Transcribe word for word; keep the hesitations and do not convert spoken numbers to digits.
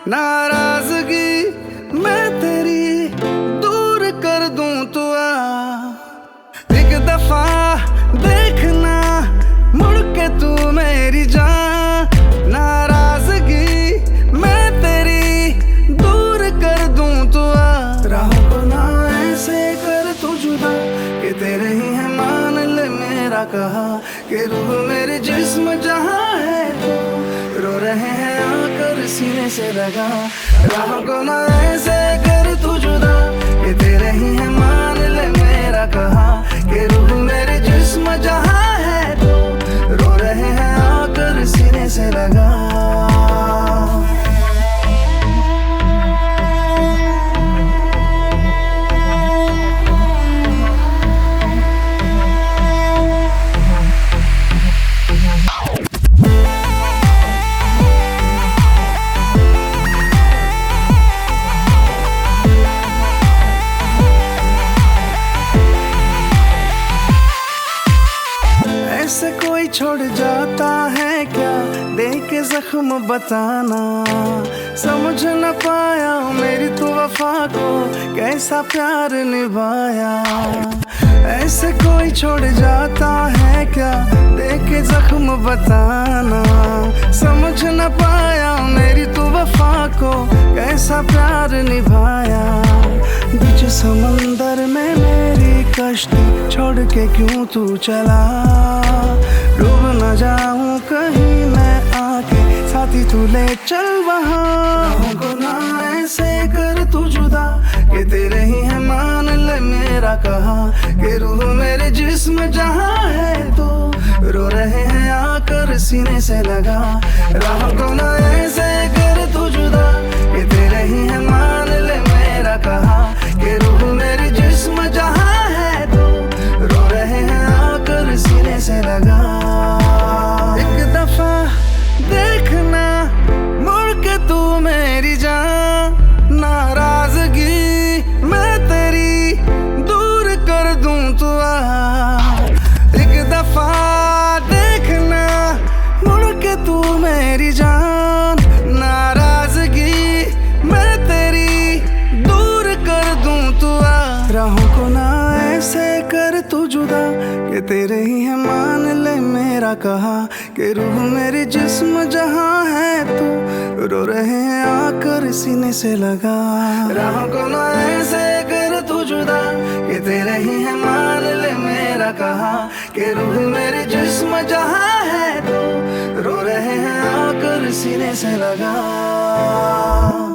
नाराजगी मैं तेरी दूर कर दूं तो आ, एक दफा देखना मुड़ के तू मेरी जान। नाराजगी मैं तेरी दूर कर दूं तो आ, राहों को ना ऐसे कर तू जुदा कि तेरे ही है मान ले मेरा कहा कि रूह मेरे जिस्म जहां है तो रो रहे हैं आकर सीने से लगा। राहों को ना ऐसे कर तू जुदा कि तेरे ही है मान ले मेरा कहा कि रूह मेरे जिस्म जहां है तो रो रहे हैं आकर सीने से लगा। ऐसे कोई छोड़ जाता है क्या देख के जख्म बताना, समझ न पाया मेरी तू वफा को कैसा प्यार निभाया। ऐसे कोई छोड़ जाता है क्या देख के जख्म बताना, समझ न पाया मेरी तू वफा को कैसा प्यार निभाया। बीच समंदर में मेरी कश्ती छोड़ के क्यों तू चला, डूब न जाऊं कहीं मैं आके साथी तू ले चल वहाँ। को ना ऐसे कर तू जुदा कि तेरे ही है मान ले मेरा कहा कि रूह मेरे जिस्म जहां है तो रो रहे हैं आकर सीने से लगा। राह को ना ऐसे कर तू जुदा कि तेरे ही है मान ले मेरा कहा कि रूह मेरे जिस्म जहां है तो रो रहे हैं आकर सीने से लगा। एक दफा देखना मुड़ के तू मेरी जान, नाराजगी मैं तेरी दूर कर दूं तो आ, एक दफा देखना मुड़ के तू मेरी जान। नाराजगी मैं तेरी दूर कर दूं तो आ, राहों को ना ऐसे कर तू जुदा कि तेरे ही है मान ले मेरा कहा कि रूह मेरे जिस्म जहां है तो रो रहे हैं आकर सीने से लगा। राहों को ना ऐसे कर तू जुदा कि तेरे ही है मान ले मेरा कहा कि रूह मेरे जिस्म जहां है तो रो रहे हैं आकर सीने से लगा।